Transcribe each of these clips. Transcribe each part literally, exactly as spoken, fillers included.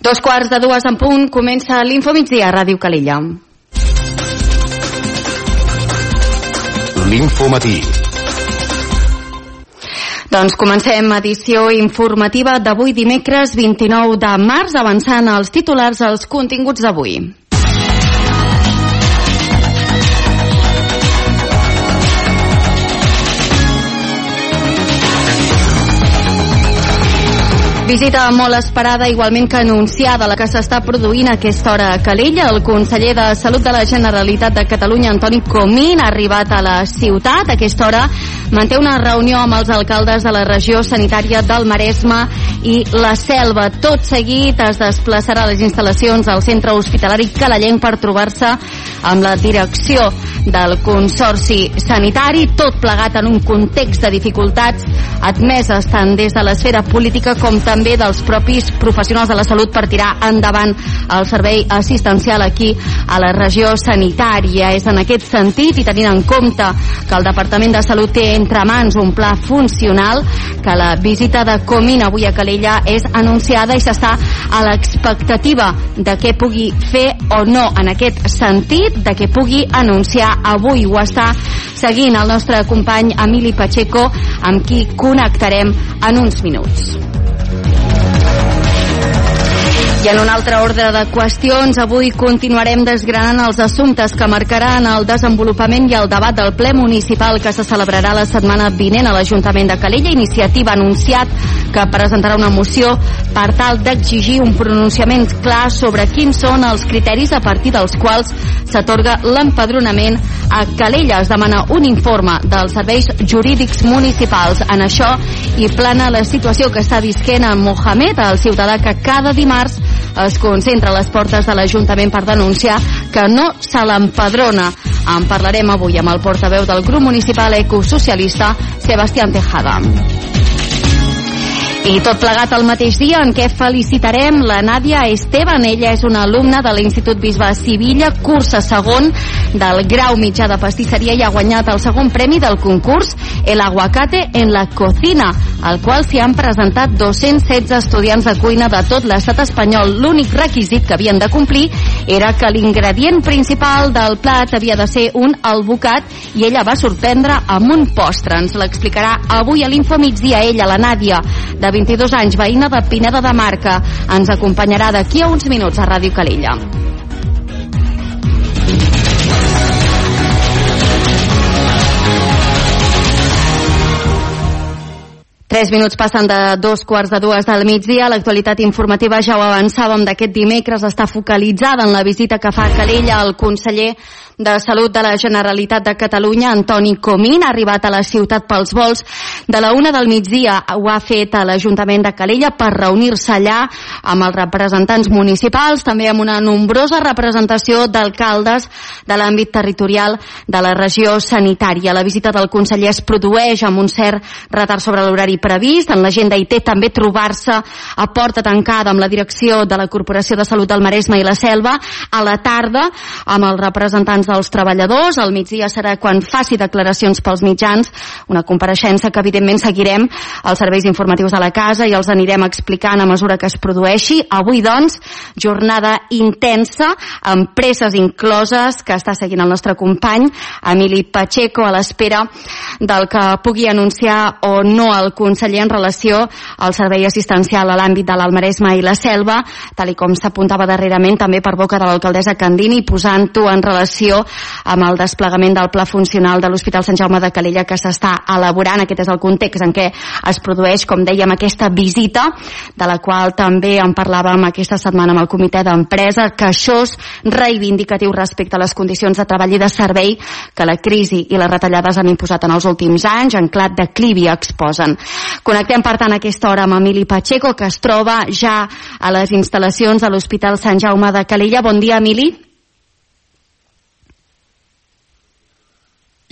Dos quarts de dues en punt, comença l'Infomigdia a Ràdio Calella. L'Infomatí. Doncs comencem edició informativa d'avui dimecres vint-i-nou de març, avançant als titulars als continguts d'avui. Visita molt esperada, igualment que anunciada, la que s'està produint a aquesta hora a Calella. El conseller de Salut de la Generalitat de Catalunya, Antoni Comín, ha arribat a la ciutat. A aquesta hora manté una reunió amb els alcaldes de la regió sanitària del Maresme i la Selva. Tot seguit es desplaçarà a les instal·lacions del centre hospitalari calellenc per trobar-se amb la direcció del Consorci Sanitari, tot plegat en un context de dificultats admeses tant des de l'esfera política com també dels propis professionals de la salut per tirar endavant el servei assistencial aquí a la regió sanitària. És en aquest sentit, i tenint en compte que el Departament de Salut té entre mans un pla funcional, que la visita de Comín avui a Calella és anunciada i s'està a l'expectativa de què pugui fer o no en aquest sentit, de què pugui anunciar avui. Ho està seguint el nostre company Emili Pacheco, amb qui connectarem en uns minuts. I en un altre ordre de qüestions, avui continuarem desgranant els assumptes que marcaran el desenvolupament i el debat del ple municipal que se celebrarà la setmana vinent a l'Ajuntament de Calella. Iniciativa ha anunciat que presentarà una moció per tal d'exigir un pronunciament clar sobre quins són els criteris a partir dels quals s'atorga l'empadronament a Calella. Es demana un informe dels serveis jurídics municipals. En això hi plana la situació que està visquent a Mohamed, el ciutadà que cada dimarts es concentra a les portes de l'Ajuntament per denunciar que no se l'empadrona. En parlarem avui amb el portaveu del grup municipal ecosocialista, Sebastián Tejada. I tot plegat al mateix dia en què felicitarem la Nàdia Esteban. Ella és una alumna de l'Institut Bisbe Sivilla, cursa segon del grau mitjà de pastisseria i ha guanyat el segon premi del concurs El Aguacate en la Cocina, al qual s'hi han presentat dos-cents setze estudiants de cuina de tot l'estat espanyol. L'únic requisit que havien de complir era que l'ingredient principal del plat havia de ser un alvocat i ella va sorprendre amb un postre. Ens l'explicarà avui a l'Infomigdia ella, la Nàdia, de vint-i-dos anys, veïna de Pineda de Marca. Ens acompanyarà d'aquí a uns minuts a Ràdio Calella. Tres minuts passen de dos quarts de dues del migdia. L'actualitat informativa, ja ho avançàvem, d'aquest dimecres està focalitzada en la visita que fa a Calella el conseller de Salut de la Generalitat de Catalunya, Antoni Comín. Ha arribat a la ciutat pels vols de la una del migdia. Ho ha fet a l'Ajuntament de Calella per reunir-se allà amb els representants municipals, també amb una nombrosa representació d'alcaldes de l'àmbit territorial de la regió sanitària. La visita del conseller es produeix amb un cert retard sobre l'horari previst. En l'agenda hi té també trobar-se a porta tancada amb la direcció de la Corporació de Salut del Maresme i la Selva, a la tarda amb els representants dels treballadors. Al migdia serà quan faci declaracions pels mitjans, una compareixença que evidentment seguirem als serveis informatius de la casa i els anirem explicant a mesura que es produeixi. Avui, doncs, jornada intensa, amb presses incloses, que està seguint el nostre company Emili Pacheco, a l'espera del que pugui anunciar o no el conseller en relació al servei assistencial a l'àmbit de l'Alt Maresme i la Selva, tal i com s'apuntava darrerament també per boca de l'alcaldessa Candini, posant-ho en relació amb el desplegament del pla funcional de l'Hospital Sant Jaume de Calella que s'està elaborant. Aquest és el context en què es produeix, com dèiem, aquesta visita, de la qual també en parlàvem aquesta setmana amb el comitè d'empresa, queixós, reivindicatiu respecte a les condicions de treball i de servei que la crisi i les retallades han imposat en els últims anys, en clar declivi exposen. Connectem, per tant, a aquesta hora amb Emili Pacheco, que es troba ja a les instal·lacions de l'Hospital Sant Jaume de Calella. Bon dia, Emili.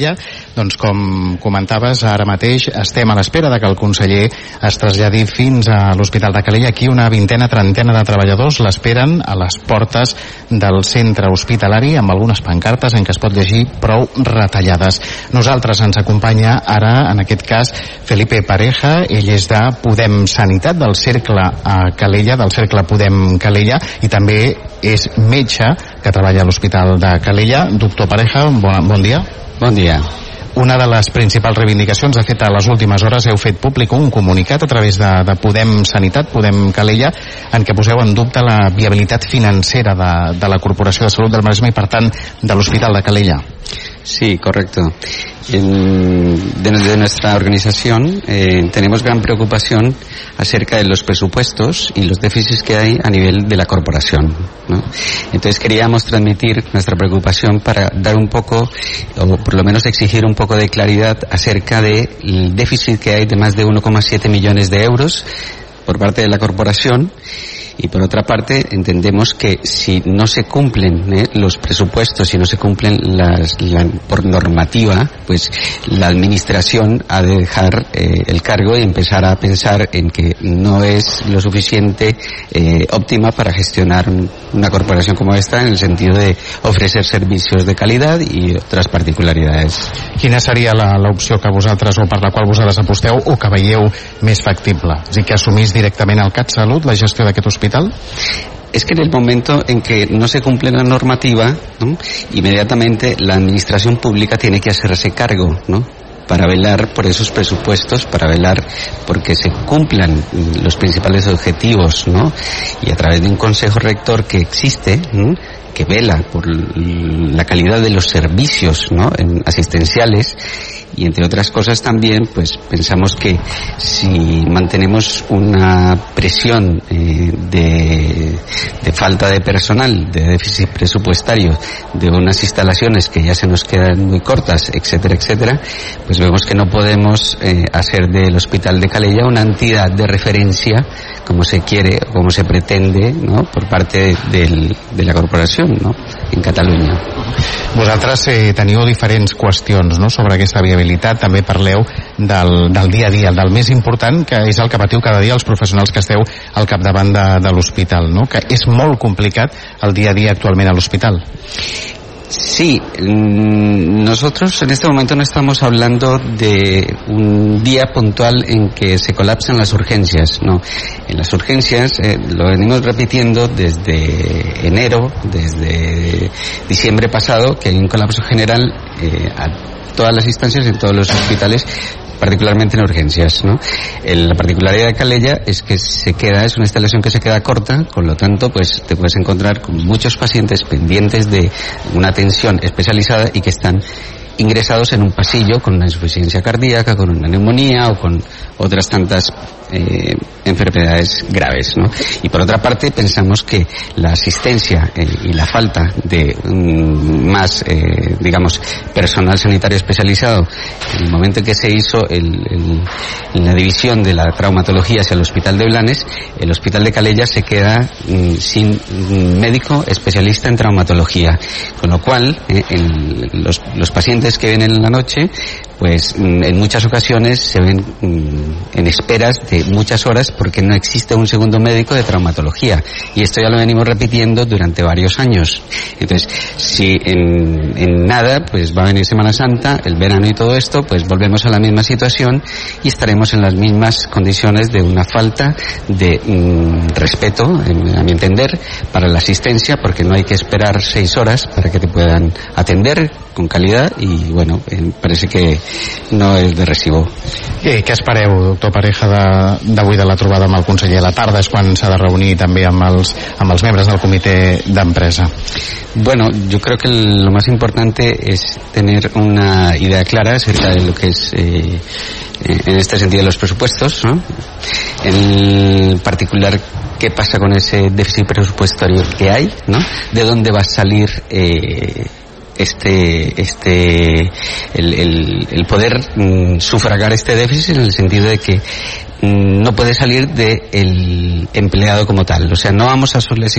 Ja, doncs com comentaves, ara mateix estem a l'espera de que el conseller es traslladi fins a l'Hospital de Calella. Aquí una vintena, trentena de treballadors l'esperen a les portes del centre hospitalari amb algunes pancartes en què es pot llegir prou retallades. Nosaltres ens acompanya ara, en aquest cas, Felipe Pareja. Ell és de Podem Sanitat, del Cercle a Calella, del Cercle Podem Calella, i també és metge que treballa a l'Hospital de Calella. Doctor Pareja, bon, bon dia. Bon dia. Una de les principals reivindicacions, de fet, a les últimes hores heu fet públic un comunicat a través de, de Podem Sanitat, Podem Calella, en què poseu en dubte la viabilitat financera de, de la Corporació de Salut del Maresme i, per tant, de l'Hospital de Calella. Sí, correcto. En, de, de nuestra organización eh, tenemos gran preocupación acerca de los presupuestos y los déficits que hay a nivel de la corporación, ¿no? Entonces queríamos transmitir nuestra preocupación para dar un poco, o por lo menos exigir un poco de claridad acerca del déficit que hay de más de uno coma siete millones de euros por parte de la corporación. Y por otra parte entendemos que si no se cumplen eh, los presupuestos, si no se cumplen las, la, por normativa, pues la administración ha de dejar eh, el cargo y empezar a pensar en que no es lo suficiente eh, óptima para gestionar una corporación como esta, en el sentido de ofrecer servicios de calidad y otras particularidades. Quina seria l'opció que vosaltres, o per la qual vosaltres aposteu, o que veieu més factible? És a dir, que assumís directament el CatSalut la gestió d'aquest hospital? Es que en el momento en que no se cumple la normativa, ¿no?, inmediatamente la administración pública tiene que hacerse cargo, ¿no?, para velar por esos presupuestos, para velar porque se cumplan los principales objetivos, ¿no?, y a través de un consejo rector que existe, ¿no?, que vela por la calidad de los servicios, ¿no?, en asistenciales. Y entre otras cosas también, pues pensamos que si mantenemos una presión eh, de, de falta de personal, de déficit presupuestario, de unas instalaciones que ya se nos quedan muy cortas, etcétera, etcétera, pues vemos que no podemos eh, hacer del Hospital de Calella una entidad de referencia como se quiere, como se pretende, ¿no?, por parte del, de la corporación, ¿no?, en Catalunya. Vosaltres eh, teniu diferents qüestions, no?, sobre aquesta viabilitat. També parleu del, del dia a dia, del més important, que és el que patiu cada dia els professionals que esteu al capdavant de, de l'hospital, no?, que és molt complicat el dia a dia actualment a l'hospital. Sí, nosotros en este momento no estamos hablando de un día puntual en que se colapsan las urgencias, no. En las urgencias, eh, lo venimos repitiendo desde enero, desde diciembre pasado, que hay un colapso general eh, a todas las instancias, en todos los hospitales, particularmente en urgencias, ¿no? El, la particularidad de Calella es que se queda, es una instalación que se queda corta, con lo tanto, pues te puedes encontrar con muchos pacientes pendientes de una atención especializada y que están ingresados en un pasillo con una insuficiencia cardíaca, con una neumonía o con otras tantas eh, enfermedades graves, ¿no? Y por otra parte pensamos que la asistencia eh, y la falta de um, más, eh, digamos, personal sanitario especializado, en el momento en que se hizo el, el, la división de la traumatología hacia el Hospital de Blanes, el Hospital de Calella se queda um, sin um, médico especialista en traumatología, con lo cual eh, en los, los pacientes que vienen en la noche, pues en muchas ocasiones se ven en esperas de muchas horas porque no existe un segundo médico de traumatología, y esto ya lo venimos repitiendo durante varios años. Entonces, si en, en nada, pues va a venir Semana Santa, el verano y todo esto, pues volvemos a la misma situación y estaremos en las mismas condiciones de una falta de mm, respeto, en, a mi entender, para la asistencia, porque no hay que esperar seis horas para que te puedan atender con calidad, y bueno, eh, parece que no és de recibo. Què, què espereu, doctor Pareja, d'avui de, de la trobada amb el conseller? A la tarda és quan s'ha de reunir també amb els, amb els membres del comitè d'empresa. Bueno, yo creo que lo más importante es tener una idea clara acerca de lo que es eh, en este sentido los presupuestos, ¿no? En particular, qué pasa con ese déficit presupuestario que hay, ¿no? De dónde va a salir eh, este este el, el, el poder mm, sufragar este déficit, en el sentido de que no puede salir del empleado como tal. O sea, no vamos a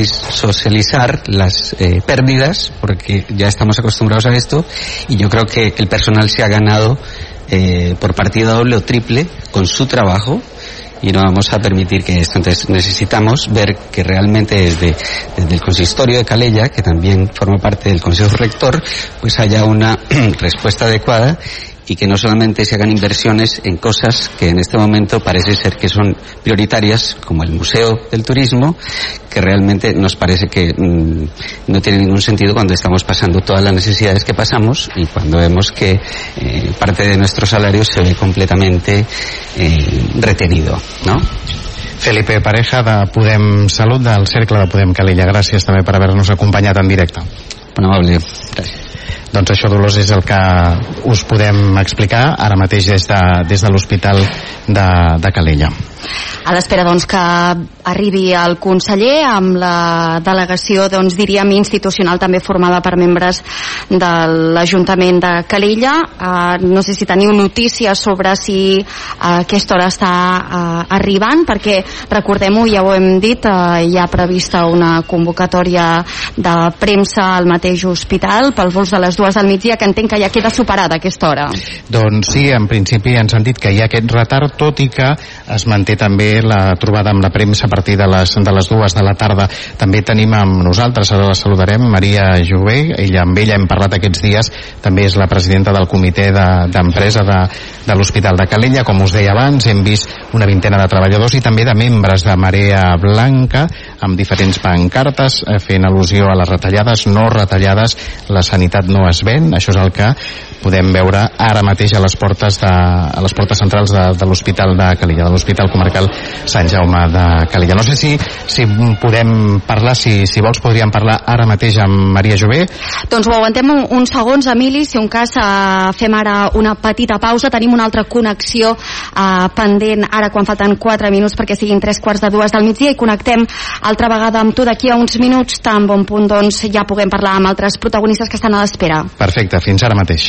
socializar las eh, pérdidas, porque ya estamos acostumbrados a esto, y yo creo que el personal se ha ganado eh, por partida doble o triple con su trabajo, y no vamos a permitir que esto. Entonces necesitamos ver que realmente desde, desde el consistorio de Calella, que también forma parte del Consejo Rector, pues haya una respuesta adecuada, y que no solamente se hagan inversiones en cosas que en este momento parece ser que son prioritarias, como el Museo del Turismo, que realmente nos parece que mmm, no tiene ningún sentido cuando estamos pasando todas las necesidades que pasamos y cuando vemos que eh, parte de nuestro salario se ve completamente eh, retenido, ¿no? Felipe Pareja, de Podem Salut, del Cercle de Podem Calella. Gràcies també per haver-nos acompanyat en directe. Bon amable. Gràcies. Doncs això, Dolors, és el que us podem explicar ara mateix des de, des de l'Hospital de, de Calella. A l'espera, doncs, que arribi el conseller amb la delegació, doncs, diríem, institucional, també formada per membres de l'Ajuntament de Calella. Uh, no sé si teniu notícies sobre si a aquesta hora està uh, arribant, perquè, recordem-ho, ja ho hem dit, uh, hi ha prevista una convocatòria de premsa al mateix hospital pel vols de les dues del migdia, que entenc que ja queda superada a aquesta hora. Doncs sí, en principi ens han dit que hi ha aquest retard, tot i que es manté també la trobada amb la premsa a partir de les, de les dues de la tarda. També tenim amb nosaltres, ara la saludarem, Maria Jové. Ella, amb ella hem parlat aquests dies, també és la presidenta del comitè d'empresa de, de l'Hospital de Calella. Com us deia abans, hem vist una vintena de treballadors i també de membres de Marea Blanca amb diferents pancartes fent al·lusió a les retallades, no retallades, la sanitat no es ven. Això és el que podem veure ara mateix a les portes, de, a les portes centrals de, de l'Hospital de Calella, de l'Hospital Comarcal Sant Jaume de Calella. No sé si, si podem parlar, si, si vols podríem parlar ara mateix amb Maria Jové. Doncs ho aguantem uns segons, Emili, si un cas eh, fem ara una petita pausa. Tenim una altra connexió eh, pendent ara quan falten quatre minuts perquè siguin tres quarts de dues del migdia, i connectem altra vegada amb tu d'aquí a uns minuts, tan bon punt doncs ja puguem parlar amb altres protagonistes que estan a l'espera. Perfecte, fins ara mateix.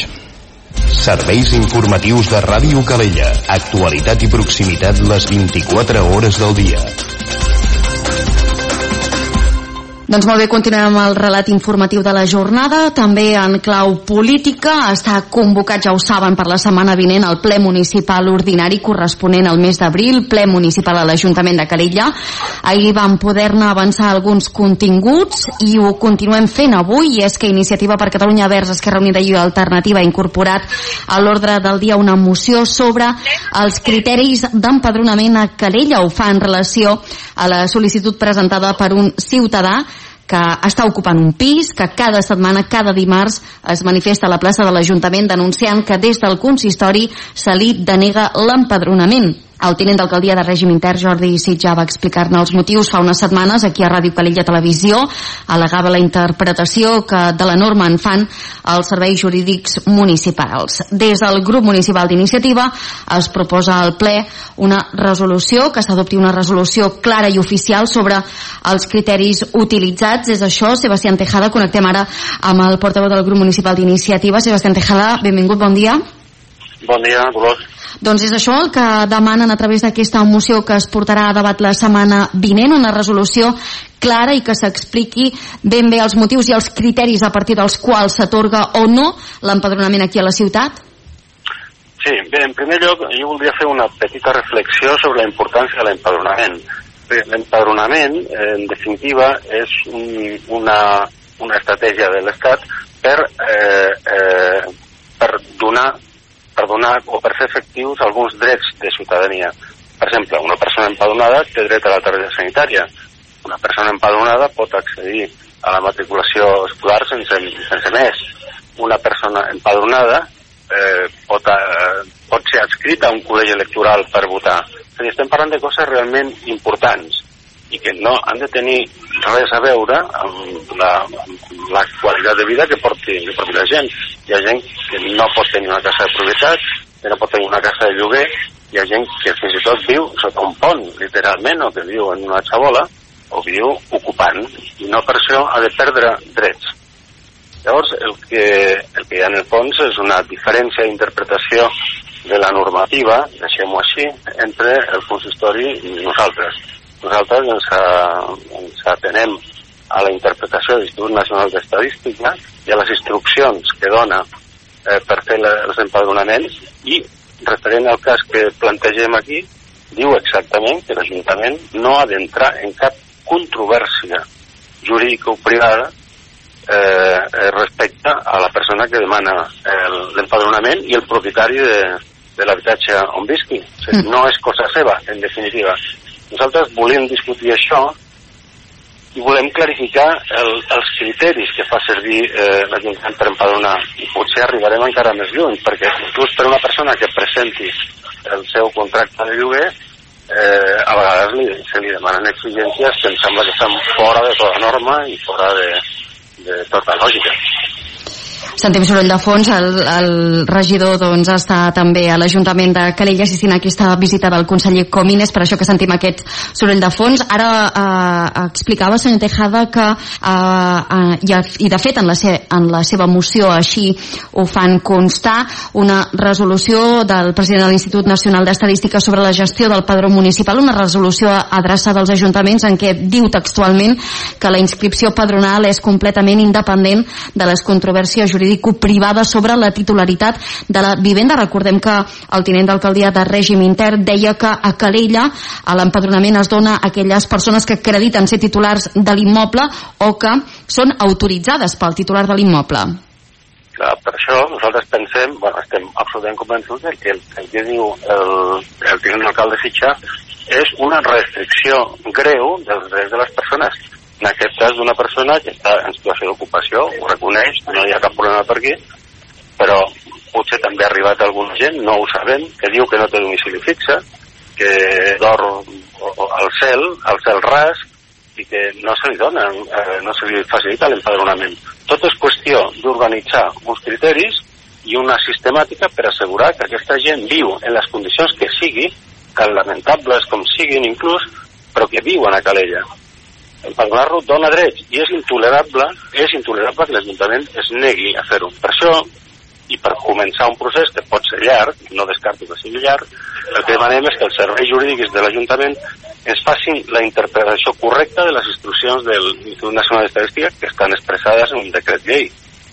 Serveis informatius de Ràdio Calella. Actualitat i proximitat les vint-i-quatre hores del dia. Doncs molt bé, continuem amb el relat informatiu de la jornada, també en clau política. Està convocat, ja ho saben, per la setmana vinent el ple municipal ordinari corresponent al mes d'abril, ple municipal a l'Ajuntament de Calella. Ahir vam poder-ne avançar alguns continguts i ho continuem fent avui, i és que Iniciativa per Catalunya Verds, Esquerra Unida i Alternativa ha incorporat a l'ordre del dia una moció sobre els criteris d'empadronament a Calella. Ho fa en relació a la sol·licitud presentada per un ciutadà que està ocupant un pis, que cada setmana, cada dimarts, es manifesta a la plaça de l'Ajuntament denunciant que des del consistori se li denega l'empadronament. El tinent d'alcaldia de règim intern, Jordi Sitjà, va explicar-ne els motius fa unes setmanes aquí a Ràdio Calella Televisió. Al·legava la interpretació que de la norma en fan els serveis jurídics municipals. Des del grup municipal d'Iniciativa es proposa al ple una resolució, que s'adopti una resolució clara i oficial sobre els criteris utilitzats. És això, Sebastián Tejada. Connectem ara amb el portaveu del grup municipal d'Iniciativa. Sebastián Tejada, benvingut, bon dia. Bon dia, Dolors. Doncs és això el que demanen a través d'aquesta moció que es portarà a debat la setmana vinent, una resolució clara i que s'expliqui ben bé els motius i els criteris a partir dels quals s'atorga o no l'empadronament aquí a la ciutat? Sí, bé, en primer lloc jo voldria fer una petita reflexió sobre la importància de l'empadronament. L'empadronament, en definitiva, és un, una, una estratègia de l'Estat per, eh, eh, per donar per donar o per fer efectius alguns drets de ciutadania. Per exemple, una persona empadronada té dret a la targeta sanitària. Una persona empadronada pot accedir a la matriculació escolar sense, sense més. Una persona empadronada eh, pot, eh, pot ser adscrita a un col·legi electoral per votar. És a dir, estem parlant de coses realment importants i que no han de tenir res a veure amb la, amb la qualitat de vida que porti, que porti la gent. Hi ha gent que no pot tenir una casa de propietat, que no pot tenir una casa de lloguer, hi ha gent que fins i tot viu sota un pont, literalment, o que viu en una xabola, o viu ocupant, i no per això ha de perdre drets. Llavors, el que, el que hi ha en el fons és una diferència d'interpretació de la normativa, deixem-ho així, entre el consistori i nosaltres. Nosaltres ens, a, ens atenem a la interpretació de l'Institut Nacional d'Estadística i a les instruccions que dona eh, per fer la, els empadronaments, i referent al cas que plantegem aquí, diu exactament que l'Ajuntament no ha d'entrar en cap controvèrsia jurídica o privada eh, respecte a la persona que demana l'empadronament i el propietari de, de l'habitatge on visqui. O sigui, no és cosa seva, en definitiva. Nosaltres volem discutir això i volem clarificar el, els criteris que fa servir eh, l'Ajuntament per empadronar, i potser arribarem encara més lluny, perquè inclús per una persona que presenti el seu contracte de lloguer eh, a vegades li, se li demanen exigències que em sembla que estan fora de tota norma i fora de, de tota lògica. Sentim soroll de fons, el, el regidor doncs, està també a l'Ajuntament de Calella assistint a aquesta visita del conseller Comín, és per això que sentim aquest soroll de fons. Ara eh, explicava, senyor Tejada, que eh, eh, i, i de fet en la, se, en la seva moció així ho fan constar, una resolució del president de l'Institut Nacional d'Estadística sobre la gestió del padró municipal, una resolució adreçada als ajuntaments en què diu textualment que la inscripció padronal és completament independent de les controvèrsies jurídico-privada sobre la titularitat de la vivenda. Recordem que el tinent d'alcaldia de règim intern deia que a Calella l'empadronament es dona a aquelles persones que acrediten ser titulars de l'immoble o que són autoritzades pel titular de l'immoble. Clar, per això nosaltres pensem, bueno, estem absolutament convençuts que el, el que diu el, el tinent d'alcalde Fitxà és una restricció greu dels drets de les persones. En aquest cas d'una persona que està en situació d'ocupació, ho reconeix, no hi ha cap problema per aquí, però potser també ha arribat alguna gent, no ho sabem, que diu que no té domicili fixe, que dorm al cel, al cel ras, i que no se li dona, eh, no se li facilita l'empadronament. Tot és qüestió d'organitzar uns criteris i una sistemàtica per assegurar que aquesta gent viu en les condicions que sigui, tan lamentables com siguin inclús, però que viuen a Calella. Empadronar-lo dona drets i és intolerable, és intolerable que l'Ajuntament es negui a fer-ho. Per això, i per començar un procés que pot ser llarg, no descarto que sigui llarg, el que demanem és que els serveis jurídics de l'Ajuntament ens facin la interpretació correcta de les instruccions de l'Institut Nacional d'Estadística que estan expressades en un decret llei.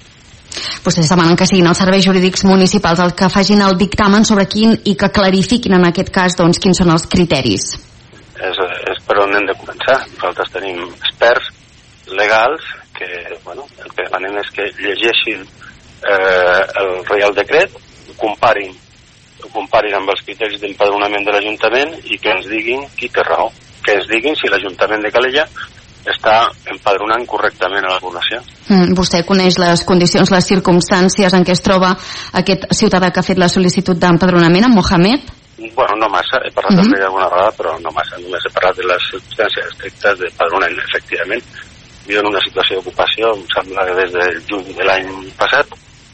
Vostès demanen que siguin els serveis jurídics municipals els que facin el dictamen sobre quin i que clarifiquin en aquest cas doncs, quins són els criteris. És, és per on hem de començar. Nosaltres tenim experts legals que, bueno, el que demanem és que llegeixin eh, el Reial Decret, ho comparin, ho comparin amb els criteris d'empadronament de l'Ajuntament i que ens diguin qui té raó, que ens diguin si l'Ajuntament de Calella està empadronant correctament a la població. Mm, vostè coneix les condicions, les circumstàncies en què es troba aquest ciutadà que ha fet la sol·licitud d'empadronament, en Mohamed? Bueno, no massa, he parlat uh-huh. també alguna vegada, però no massa, només he parlat de les circumstàncies estrictes de padronament, efectivament. Viu en una situació d'ocupació, em sembla que des del juny de l'any passat,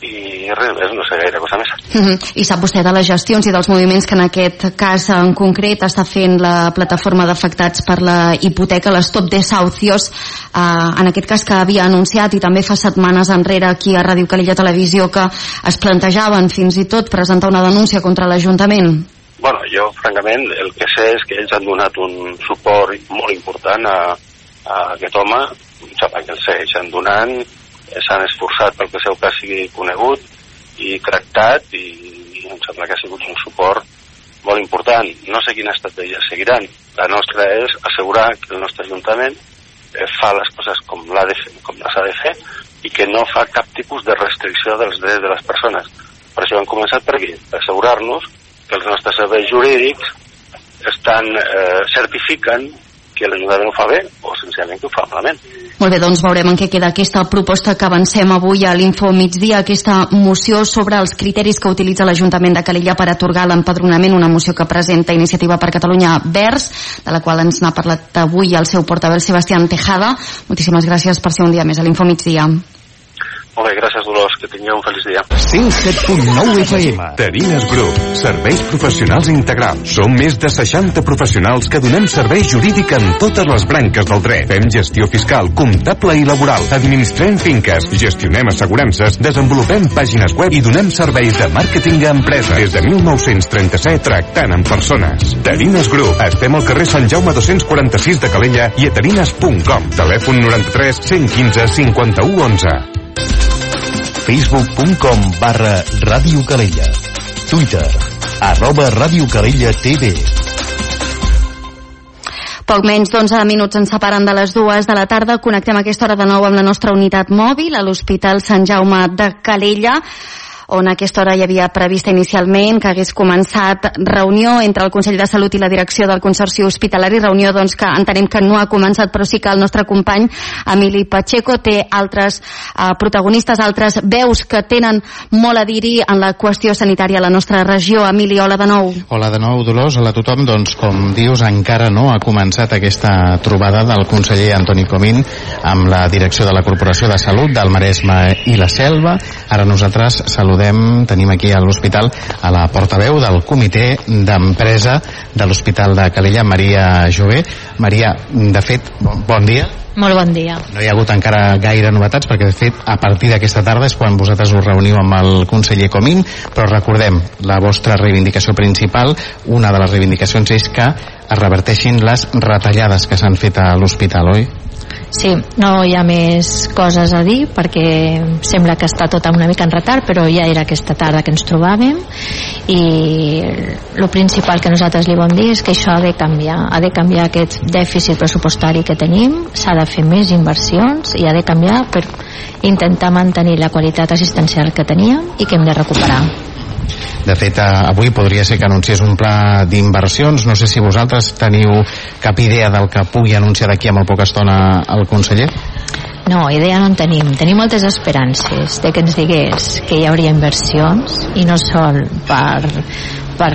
i res més, no sé gaire cosa més. Uh-huh. I sap vostè de les gestions i dels moviments que en aquest cas en concret està fent la plataforma d'afectats per la hipoteca, les Stop Desahucios, eh, en aquest cas que havia anunciat i també fa setmanes enrere aquí a Ràdio Calella Televisió que es plantejaven fins i tot presentar una denúncia contra l'Ajuntament? Bueno, jo, francament, el que sé és que ells han donat un suport molt important a, a aquest home, em sembla que el segueixen donant, s'han esforçat perquè el seu cas sigui conegut i tractat, i, i em sembla que ha sigut un suport molt important. No sé quina estratègia seguiran. La nostra és assegurar que el nostre Ajuntament eh, fa les coses com l'ha de fer, com les ha de fer, i que no fa cap tipus de restricció dels drets de les persones. Per això hem començat per aquí, per assegurar-nos que els nostres serveis jurídics estan, eh, certifiquen que l'Ajuntament ho fa bé o senzillament que ho fa malament. Molt bé, doncs veurem en què queda aquesta proposta que avancem avui a l'Info Migdia, aquesta moció sobre els criteris que utilitza l'Ajuntament de Calella per atorgar l'empadronament, una moció que presenta Iniciativa per Catalunya Verds, de la qual ens n'ha parlat avui el seu portaveu Sebastián Tejada. Moltíssimes gràcies per ser un dia més a l'Info Migdia. Molt bé, gràcies, Dolors, que tingueu un feliç dia. cent set punt nou F M. Terines Group, serveis professionals integrals. Som més de seixanta professionals que donem servei jurídic en totes les branques del dret. Fem gestió fiscal, comptable i laboral. Administrem finques, gestionem assegurances, desenvolupem pàgines web i donem serveis de màrqueting a empreses. Des de mil nou-cents trenta-set, tractant amb persones. Terines Group. Estem al carrer Sant Jaume dos-cents quaranta-sis de Calella i a terines punt com. Telèfon noranta-tres cent quinze cinquanta-u onze. facebook punt com barra Ràdio Calella. Twitter, arroba Ràdio Calella T V. Poc menys d'onze minuts ens separen de les dues de la tarda. Connectem a aquesta hora de nou amb la nostra unitat mòbil a l'Hospital Sant Jaume de Calella, on a aquesta hora hi havia prevista inicialment que hagués començat reunió entre el Consell de Salut i la direcció del Consorci Hospitalari, reunió doncs, que entenem que no ha començat, però sí que el nostre company Emili Pacheco té altres eh, protagonistes, altres veus que tenen molt a dir-hi en la qüestió sanitària a la nostra regió. Emili, hola de nou. Hola de nou, Dolors, hola a tothom. Doncs, com dius, encara no ha començat aquesta trobada del conseller Antoni Comín amb la direcció de la Corporació de Salut del Maresme i la Selva. Ara nosaltres saludem tenim aquí a l'hospital a la portaveu del comitè d'empresa de l'Hospital de Calella, Maria Jové. Maria, de fet, bon, bon dia. Molt bon dia. No hi ha hagut encara gaire novetats perquè, de fet, a partir d'aquesta tarda és quan vosaltres us reuniu amb el conseller Comín, però recordem, la vostra reivindicació principal, una de les reivindicacions és que es reverteixin les retallades que s'han fet a l'hospital, oi? Sí, no hi ha més coses a dir perquè sembla que està tot una mica en retard, però ja era aquesta tarda que ens trobàvem i el principal que nosaltres li vam dir és que això ha de canviar, ha de canviar aquest dèficit pressupostari que tenim, s'ha de fer més inversions i ha de canviar per intentar mantenir la qualitat assistencial que teníem i que hem de recuperar. De fet, avui podria ser que anunciés un pla d'inversions. No sé si vosaltres teniu cap idea del que pugui anunciar d'aquí a molt poca estona el conseller. No, idea no en tenim. Tenim moltes esperances de que ens digués que hi hauria inversions i no sol per, per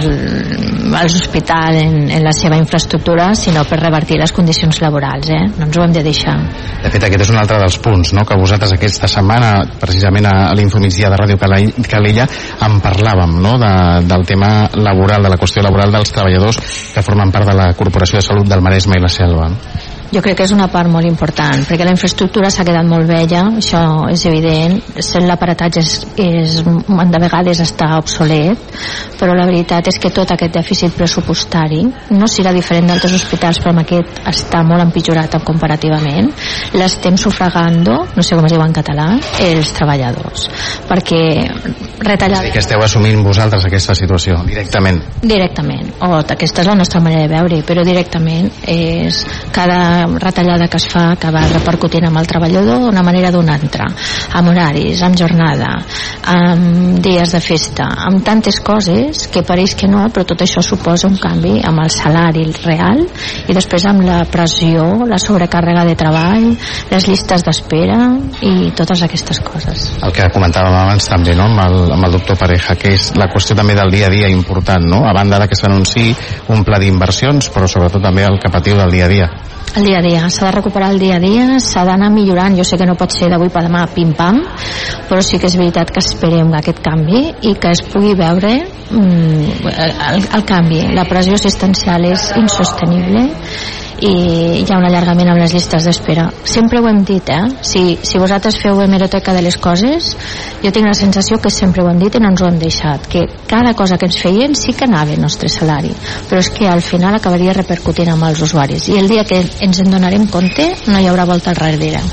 l'hospital en, en la seva infraestructura, sinó per revertir les condicions laborals, eh? No ens ho hem de deixar. De fet, aquest és un altre dels punts, no?, que vosaltres aquesta setmana, precisament a l'Infomigdia de Ràdio Calella, en parlàvem, no?, de, del tema laboral, de la qüestió laboral dels treballadors que formen part de la Corporació de Salut del Maresme i la Selva. Jo crec que és una part molt important, perquè la infraestructura s'ha quedat molt vella, això és evident, l'aparatge és, és, de vegades està obsolet, però la veritat és que tot aquest dèficit pressupostari no serà diferent d'altres hospitals, però amb aquest està molt empitjorat comparativament, l'estem sufragando, no sé com es diu en català, els treballadors, perquè retallar... Sí, que esteu assumint vosaltres aquesta situació, directament. Directament, o aquesta és la nostra manera de veure, però directament és cada retallada que es fa que va repercutint amb el treballador d'una manera o d'una altra, amb horaris, amb jornada, amb dies de festa, amb tantes coses que pareix que no, però tot això suposa un canvi amb el salari real i després amb la pressió, la sobrecàrrega de treball, les llistes d'espera i totes aquestes coses. El que comentàvem abans també, no?, amb el, amb el doctor Pareja, que és la qüestió també del dia a dia important, no?, a banda de que s'anunciï un pla d'inversions, però sobretot també el que patiu del dia a dia. El dia a dia, s'ha de recuperar el dia a dia, s'ha d'anar millorant. Jo sé que no pot ser d'avui per demà pim-pam, però sí que és veritat que esperem aquest canvi i que es pugui veure mm, el, el canvi. La pressió assistencial és insostenible i hi ha un allargament amb les llistes d'espera. Sempre ho hem dit, eh? Si, si vosaltres feu hemeroteca de les coses, jo tinc la sensació que sempre ho hem dit i no ens ho hem deixat, que cada cosa que ens feien sí que anava el nostre salari, però és que al final acabaria repercutint amb els usuaris i el dia que ens en donarem compte no hi haurà volta al darrere.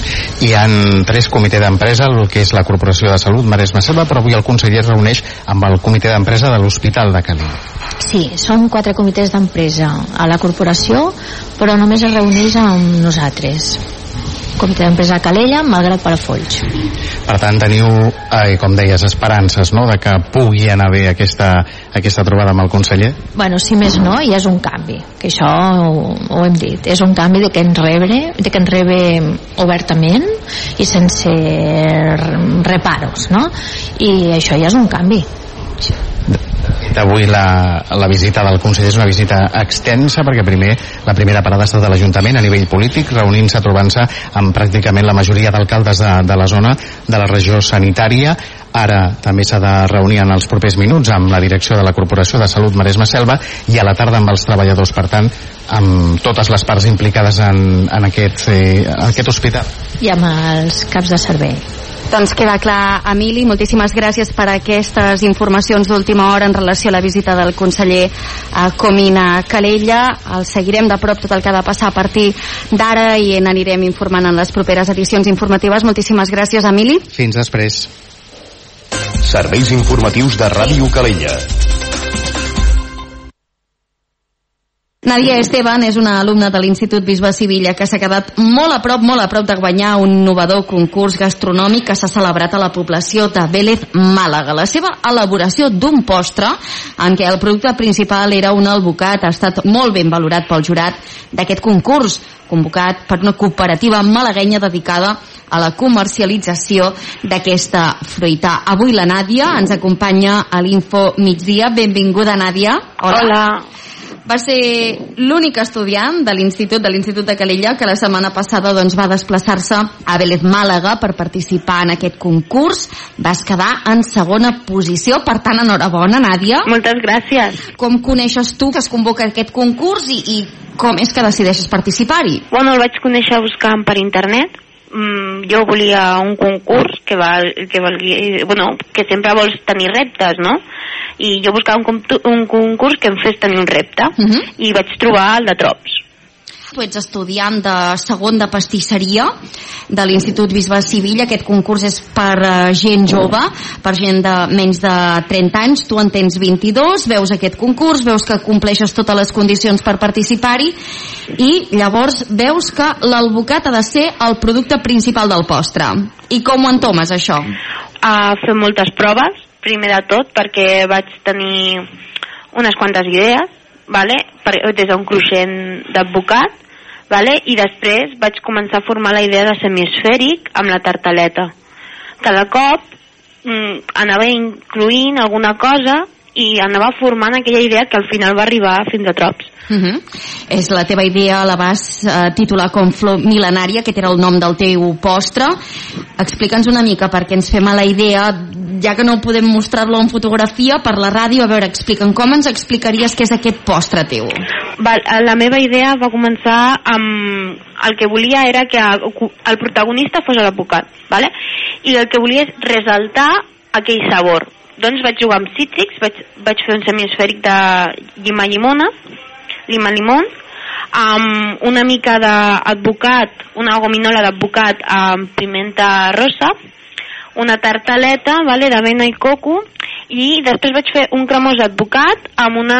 Hi ha tres comitè d'empresa, el que és la Corporació de Salut Maresme Selva, però avui el conseller es reuneix amb el comitè d'empresa de l'Hospital de Calella. Sí, són quatre comitès d'empresa a la corporació, però només es reuneix amb nosaltres. Comitè d'empresa a Calella, Malgrat Palafolls. Per tant, teniu, eh, com deies, esperances, no?, de que pugui anar bé aquesta, aquesta trobada amb el conseller? Bueno, si més no, ja és un canvi, que això ho, ho hem dit, és un canvi de que ens rebre, de que ens rebe obertament i sense reparos, no? I això ja és un canvi. fet, avui la, la visita del conseller és una visita extensa, perquè primer la primera parada ha estat a l'Ajuntament a nivell polític, reunint-se, trobant-se amb pràcticament la majoria d'alcaldes de, de la zona, de la regió sanitària. Ara també s'ha de reunir en els propers minuts amb la direcció de la Corporació de Salut Maresme Selva i a la tarda amb els treballadors, per tant, amb totes les parts implicades en, en, aquest, eh, en aquest hospital. I amb els caps de servei. Doncs queda clar, Emili, moltíssimes gràcies per aquestes informacions d'última hora en relació a la visita del conseller a Comín a Calella. El seguirem de prop tot el que ha de passar a partir d'ara i n'anirem informant en les properes edicions informatives. Moltíssimes gràcies, Emili. Fins després. Serveis informatius de Ràdio Calella. Nadia Esteban és una alumna de l'Institut Bisbe Sivilla que s'ha quedat molt a prop, molt a prop de guanyar un innovador concurs gastronòmic que s'ha celebrat a la població de Vélez, Màlaga. La seva elaboració d'un postre en què el producte principal era un albocat ha estat molt ben valorat pel jurat d'aquest concurs, convocat per una cooperativa malaguenya dedicada a la comercialització d'aquesta fruita. Avui la Nàdia ens acompanya a l'Info Migdia. Benvinguda, Nàdia. Hola. Hola. Va ser l'únic estudiant de l'Institut de l'Institut de Calella que la setmana passada doncs, va desplaçar-se a Vélez, Màlaga per participar en aquest concurs. Vas quedar en segona posició, per tant, enhorabona, Nàdia. Moltes gràcies. Com coneixes tu que es convoca aquest concurs i, i com és que decideixes participar-hi? Bueno, el vaig conèixer buscant per internet. Mm, jo volia un concurs que, val, que, valgui, bueno, que sempre vols tenir reptes, no? I jo buscava un, un concurs que em fes tenir un repte, uh-huh. i vaig trobar el de Trops. Tu ets estudiant de segon de pastisseria de l'Institut Bisbe Sivilla. Aquest concurs és per uh, gent jove, per gent de menys de trenta anys. Tu en tens vint-i-dos, veus aquest concurs, veus que compleixes totes les condicions per participar-hi i llavors veus que l'albocat ha de ser el producte principal del postre. I com ho entomes, això? Uh, fem moltes proves, primer de tot, perquè vaig tenir unes quantes idees, vale? Des d'un cruixent d'advocat, vale? I després vaig començar a formar la idea de semiesfèric amb la tartaleta. Cada cop mm, anava incloent alguna cosa i anava formant aquella idea que al final va arribar fins a Trops. Uh-huh. És la teva idea, la vas uh, titular com Flor Mil·lenària, aquest era el nom del teu postre. Explica'ns una mica perquè ens fem a la idea, ja que no podem mostrar-lo en fotografia, per la ràdio. A veure, explica'm, com ens explicaries què és aquest postre teu? Val, la meva idea va començar amb... El que volia era que el protagonista fos l'advocat, vale? I el que volia és resaltar aquell sabor. Doncs vaig jugar amb cítrics, vaig, vaig fer un semiesfèric de llima llimona, lima limón, amb una mica d'advocat, una gominola d'advocat amb pimenta rosa, una tartaleta, vale, d'avena i coco, i després vaig fer un cremós d'advocat amb una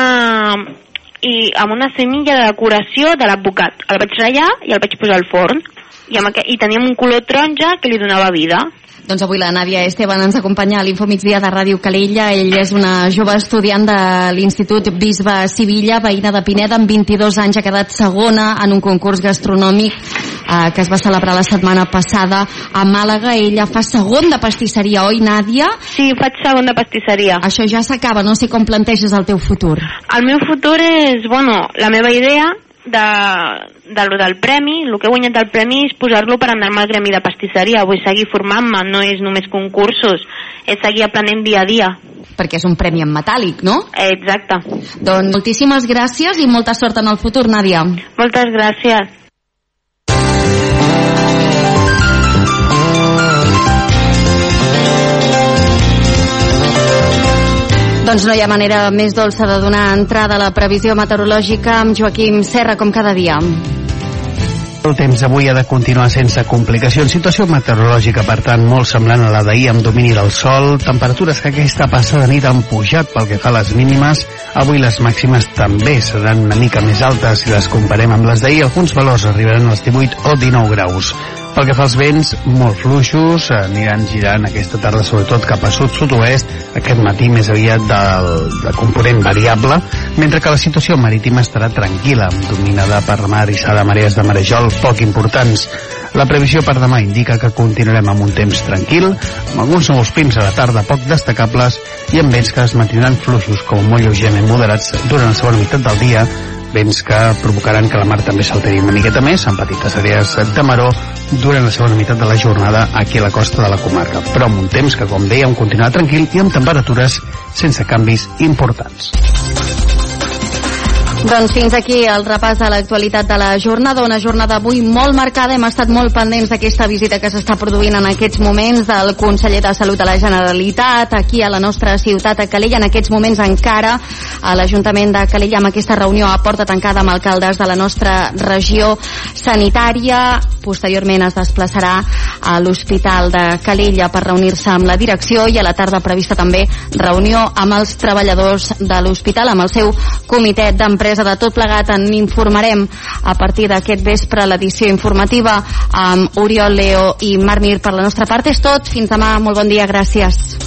i amb una semilla de decoració de l'advocat. El vaig ratllar i el vaig posar al forn i, amb aquest, i teníem un color taronja que li donava vida. Doncs avui la Nàdia Esteban ens acompanya a l'Info Migdia de Ràdio Calella. Ell és una jove estudiant de l'Institut Bisbe Sivilla, veïna de Pineda, amb vint-i-dos anys, ha quedat segona en un concurs gastronòmic eh, que es va celebrar la setmana passada a Màlaga. Ella fa segon de pastisseria, oi, Nàdia? Sí, faig segon de pastisseria. Això ja s'acaba, no sé com planteges el teu futur. El meu futur és, bueno, la meva idea de, de lo del premi, el que he guanyat del premi és posar-lo per anar-me al gremi de pastisseria. Vull seguir formant-me, no és només concursos, és seguir aprenent dia a dia. Perquè és un premi en metàl·lic, no? Exacte. Doncs moltíssimes gràcies i molta sort en el futur, Nàdia. Moltes gràcies. Doncs no hi ha manera més dolça de donar entrada a la previsió meteorològica amb Joaquim Serra, com cada dia. El temps avui ha de continuar sense complicacions. Situació meteorològica, per tant, molt semblant a la d'ahir, amb domini del sol. Temperatures que aquesta passada nit han pujat pel que fa a les mínimes. Avui les màximes també seran una mica més altes si les comparem amb les d'ahir. Alguns valors arribaran als divuit o dinou graus. Pel que fa als vents, molt fluixos, aniran girant aquesta tarda sobretot cap a sud-sud-oest, aquest matí més aviat del, de component variable, mentre que la situació marítima estarà tranquil·la, dominada per mar i de marees de marejol poc importants. La previsió per demà indica que continuarem amb un temps tranquil, amb alguns núvols prims a la tarda poc destacables i amb vents que es mantindran fluixos com molt lleugerament moderats durant la segona meitat del dia, vents que provocaran que la mar també s'alteri una miqueta més amb petites àrees de maror durant la segona meitat de la jornada aquí a la costa de la comarca, però amb un temps que, com dèiem, continuarà tranquil i amb temperatures sense canvis importants. Doncs fins aquí el repàs de l'actualitat de la jornada, una jornada avui molt marcada. Hem estat molt pendents d'aquesta visita que s'està produint en aquests moments del conseller de Salut de la Generalitat aquí a la nostra ciutat, a Calella. En aquests moments encara a l'Ajuntament de Calella amb aquesta reunió a porta tancada amb alcaldes de la nostra regió sanitària. Posteriorment es desplaçarà a l'Hospital de Calella per reunir-se amb la direcció i a la tarda prevista també reunió amb els treballadors de l'hospital, amb el seu comitè d'empresa. De tot plegat en informarem a partir d'aquest vespre l'edició informativa amb Oriol Leo i Marc Mir. Per la nostra part és tot. Fins demà. Molt bon dia. Gràcies.